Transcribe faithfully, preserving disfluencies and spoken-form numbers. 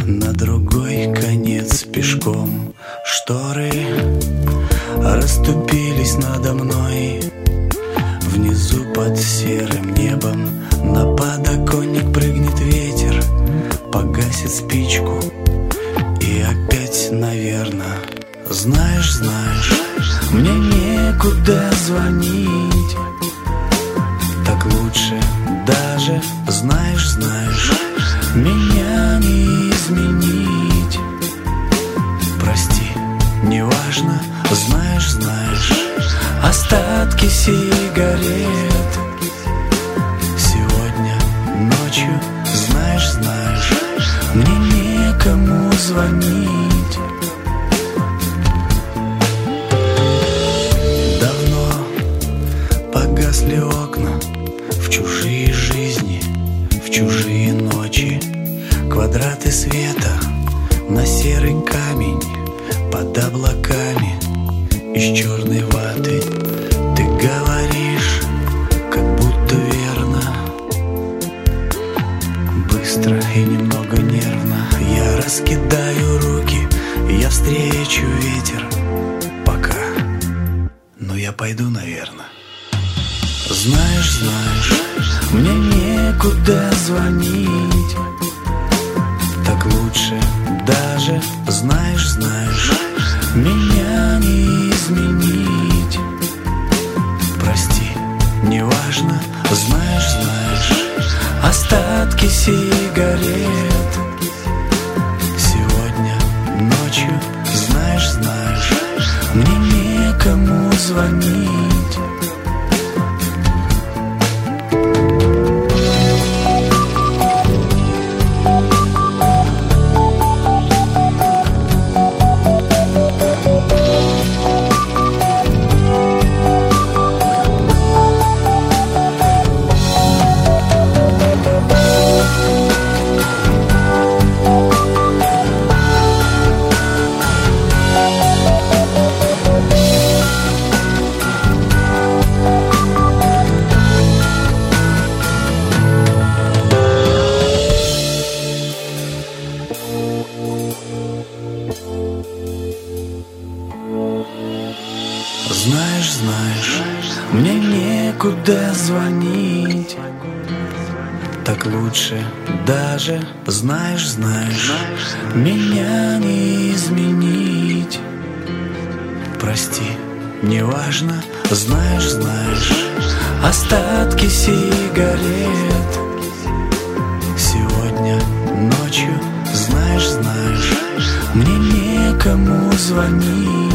на другой конец пешком. Шторы расступились надо мной. Внизу под серым небом на подоконник прыгнет ветер, погасит спичку и опять, наверно. Знаешь, знаешь, мне некуда звонить. Так лучше даже, знаешь, знаешь, меня не изменить. Прости, неважно, знаешь, знаешь, остатки сигарет. Сегодня ночью, знаешь, знаешь, мне некому звонить. Давно погасли окна в чужие жизни, в чужие ночи. Квадраты света на серый камень под облаками из черной ваты. Ты говоришь, как будто верно, быстро и немного нервно. Я раскидаю руки, я встречу ветер. Пока, но я пойду, наверно. Знаешь, знаешь, мне некуда звонить. Так лучше даже, знаешь, знаешь, меня не изменить. Прости, неважно, знаешь, знаешь, остатки сигарет. Сегодня ночью, знаешь, знаешь, мне некому звонить. Знаешь, знаешь, мне некуда звонить. Так лучше даже, знаешь, знаешь, меня не изменить. Прости, неважно, знаешь, знаешь, остатки сигарет. Сегодня ночью, знаешь, знаешь, мне некому звонить.